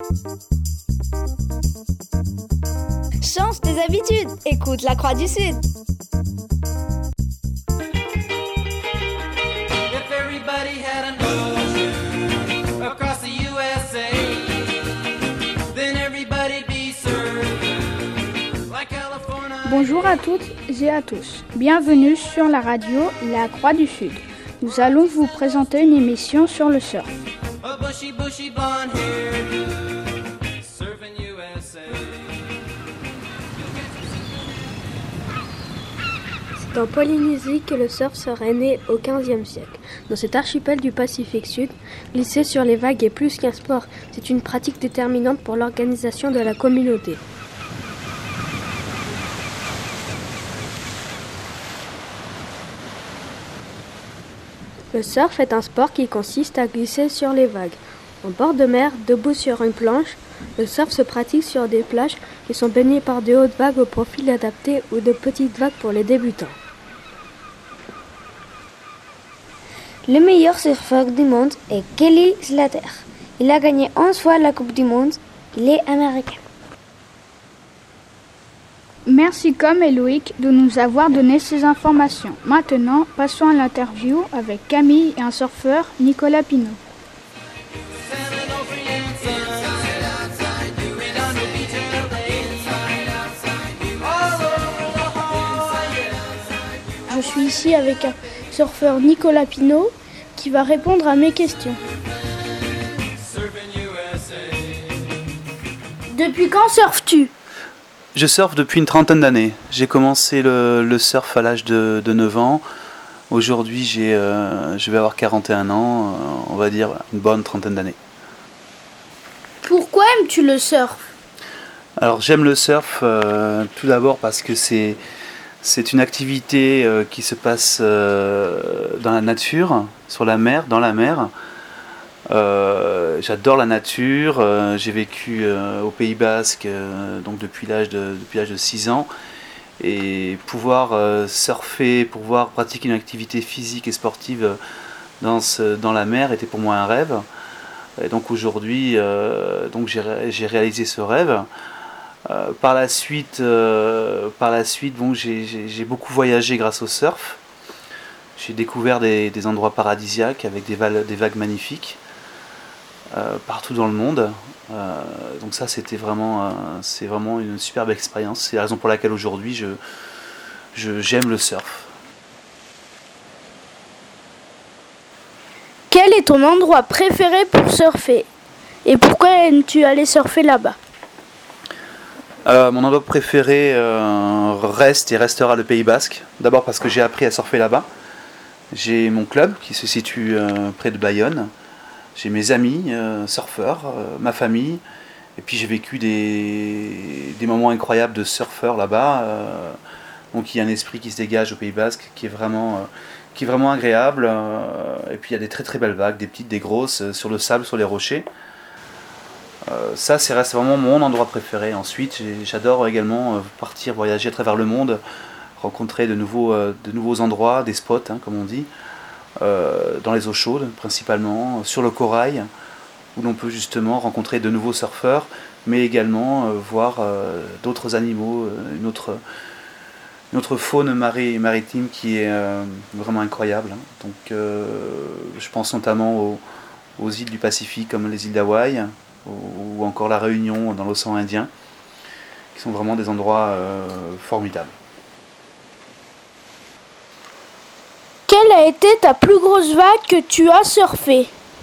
Change tes habitudes, écoute la Croix du Sud. If everybody had an ocean across the USA, then everybody'd be served like California. Bonjour à toutes et à tous. Bienvenue sur la radio La Croix du Sud. Nous allons vous présenter une émission sur le surf. A bushy, bushy blonde hairdo, surfing USA. C'est en Polynésie que le surf serait né au XVe siècle. Dans cet archipel du Pacifique Sud, glisser sur les vagues est plus qu'un sport, c'est une pratique déterminante pour l'organisation de la communauté. Le surf est un sport qui consiste à glisser sur les vagues. En bord de mer, debout sur une planche, le surf se pratique sur des plages qui sont baignées par de hautes vagues au profil adapté ou de petites vagues pour les débutants. Le meilleur surfeur du monde est Kelly Slater. Il a gagné 11 fois la Coupe du Monde. Il est américain. Merci Com et Loïc de nous avoir donné ces informations. Maintenant, passons à l'interview avec Camille et un surfeur, Nicolas Pinault. Je suis ici avec un surfeur Nicolas Pinault qui va répondre à mes questions. Depuis quand surfes-tu ? Je surfe depuis une trentaine d'années. J'ai commencé le surf à l'âge de 9 ans. Aujourd'hui, je vais avoir 41 ans, on va dire une bonne trentaine d'années. Pourquoi aimes-tu le surf ? Alors j'aime le surf tout d'abord parce que c'est une activité qui se passe dans la nature, sur la mer, dans la mer. J'adore la nature, j'ai vécu au Pays Basque donc depuis l'âge de 6 ans et pouvoir surfer, pouvoir pratiquer une activité physique et sportive dans la mer était pour moi un rêve. Et donc aujourd'hui donc j'ai réalisé ce rêve. Par la suite bon, j'ai beaucoup voyagé grâce au surf. J'ai découvert des endroits paradisiaques avec des vagues magnifiques. Partout dans le monde, donc ça c'est vraiment une superbe expérience. C'est la raison pour laquelle aujourd'hui j'aime le surf. Quel est ton endroit préféré pour surfer ? Et pourquoi aimes-tu aller surfer là-bas ? Mon endroit préféré reste et restera le Pays Basque. D'abord parce que j'ai appris à surfer là-bas. J'ai mon club qui se situe près de Bayonne. J'ai mes amis surfeurs, ma famille, et puis j'ai vécu des moments incroyables de surfeurs là-bas. Donc il y a un esprit qui se dégage au Pays Basque qui est vraiment agréable. Et puis il y a des très très belles vagues, des petites, des grosses, sur le sable, sur les rochers. Ça reste vraiment mon endroit préféré. Ensuite j'adore également partir voyager à travers le monde, rencontrer de nouveaux endroits, des spots comme on dit. Dans les eaux chaudes principalement, sur le corail où l'on peut justement rencontrer de nouveaux surfeurs mais également voir d'autres animaux, une autre faune maritime qui est vraiment incroyable. Donc je pense notamment aux îles du Pacifique comme les îles d'Hawaï ou encore la Réunion dans l'océan Indien qui sont vraiment des endroits formidables. Quelle a été ta plus grosse vague que tu as surfée ?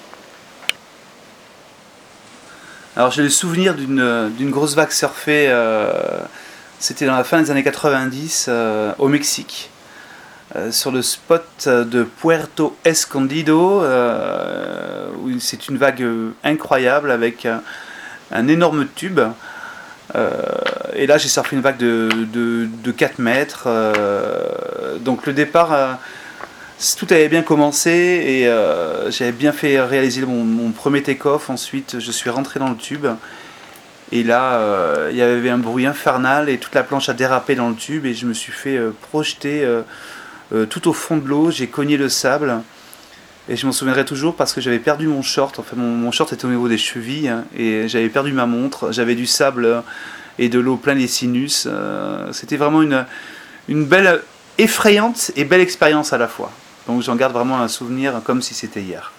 Alors j'ai le souvenir d'une grosse vague surfée, c'était dans la fin des années 90 au Mexique, sur le spot de Puerto Escondido, où c'est une vague incroyable avec un énorme tube. Et là j'ai surfé une vague de 4 mètres, donc le départ... tout avait bien commencé et j'avais bien fait réaliser mon premier take-off. Ensuite, je suis rentré dans le tube et là, il y avait un bruit infernal et toute la planche a dérapé dans le tube et je me suis fait projeter tout au fond de l'eau. J'ai cogné le sable Et je m'en souviendrai toujours parce que j'avais perdu mon short. Enfin, mon short était au niveau des chevilles hein, et j'avais perdu ma montre. J'avais du sable et de l'eau plein les sinus. C'était vraiment une belle, effrayante et belle expérience à la fois. Donc j'en garde vraiment un souvenir comme si c'était hier.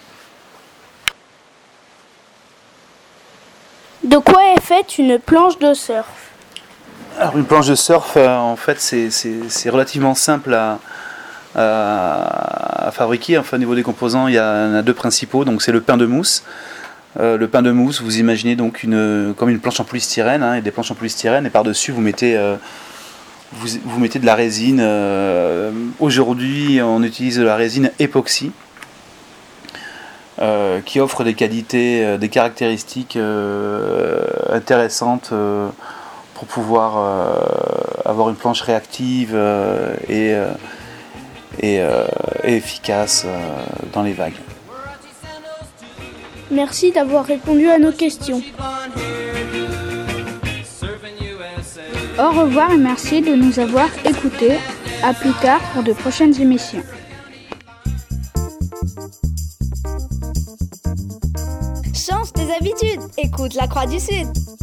De quoi est faite une planche de surf? Alors une planche de surf, en fait, c'est relativement simple à fabriquer. Enfin, au niveau des composants, il y en a deux principaux. Donc c'est le pain de mousse. Le pain de mousse, vous imaginez donc comme une planche en polystyrène, hein, et des planches en polystyrène, et par-dessus vous mettez de la résine. Aujourd'hui, on utilise de la résine époxy, qui offre des qualités, des caractéristiques intéressantes pour pouvoir avoir une planche réactive et efficace dans les vagues. Merci d'avoir répondu à nos questions. Au revoir et merci de nous avoir écoutés. À plus tard pour de prochaines émissions. Change tes habitudes, écoute la Croix du Sud.